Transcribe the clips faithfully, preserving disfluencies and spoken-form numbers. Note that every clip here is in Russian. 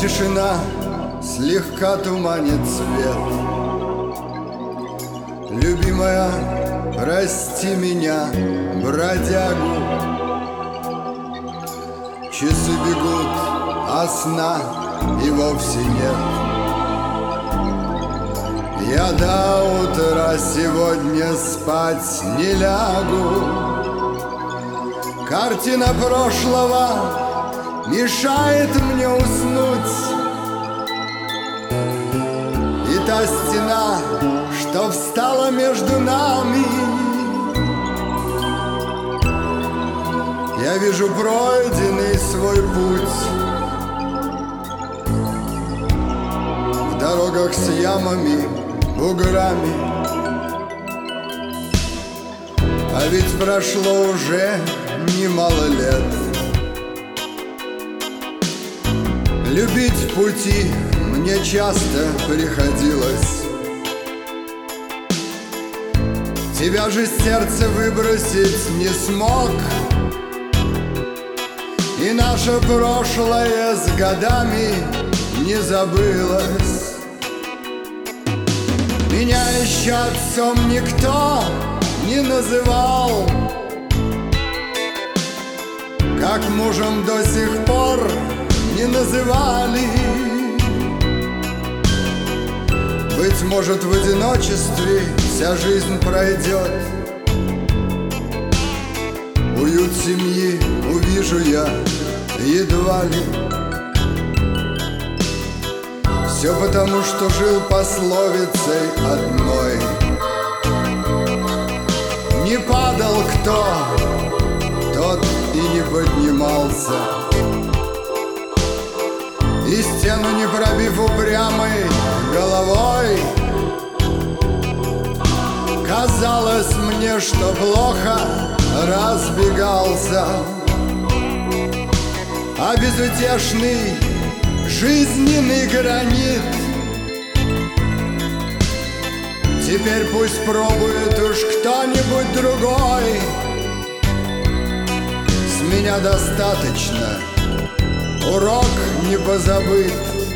тишина слегка туманит свет. Любимая, прости меня, бродягу. Часы бегут, а сна и вовсе нет. Я до утра сегодня спать не лягу. Картина прошлого мешает мне уснуть. И та стена, что встала между нами, я вижу пройденный свой путь в дорогах с ямами, буграми. А ведь прошло уже немало лет. Любить в пути мне часто приходилось. Тебя же с сердца выбросить не смог. И наше прошлое с годами не забылось. Меня еще отцом никто не называл, как мужем до сих пор не называли. Быть может, в одиночестве вся жизнь пройдет. Уют семьи увижу я едва ли. Все потому, что жил пословицей одной: не падал кто, тот и не поднимался. И стену не пробив упрямой головой, казалось мне, что плохо разбегался. А безутешный жизненный гранит теперь пусть пробует уж кто-нибудь другой. С меня достаточно, урок не позабыт.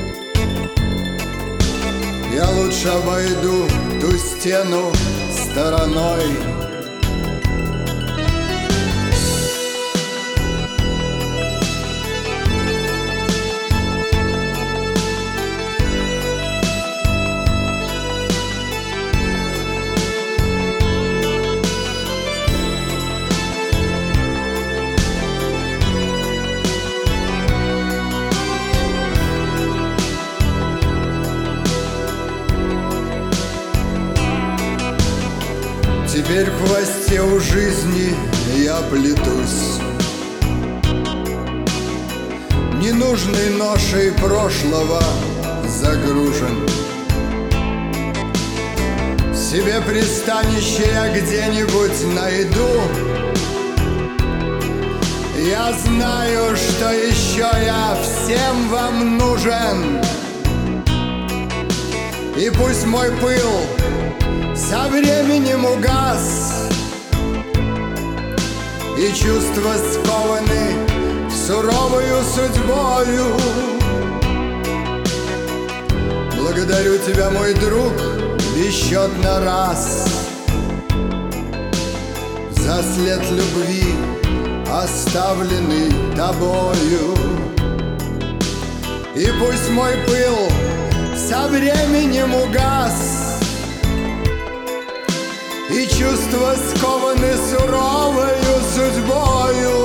Я лучше обойду ту стену стороной. Теперь в хвосте у жизни я плетусь, ненужной ношей прошлого загружен. Себе пристанище я где-нибудь найду. Я знаю, что еще я всем вам нужен. И пусть мой пыл со временем угас, и чувства скованы суровою судьбою. Благодарю тебя, мой друг, бесчетно раз за след любви, оставленный тобою. И пусть мой пыл со временем угас, и чувства скованы суровою судьбою.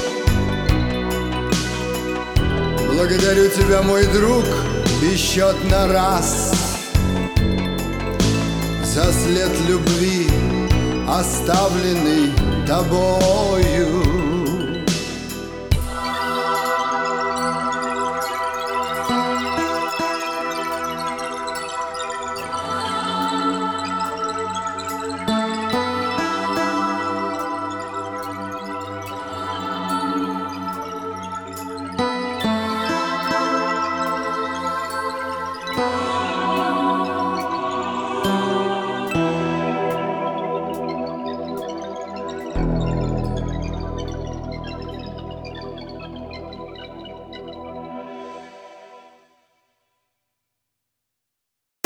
Благодарю тебя, мой друг, бесчетно раз за след любви, оставленный тобою. Thank you.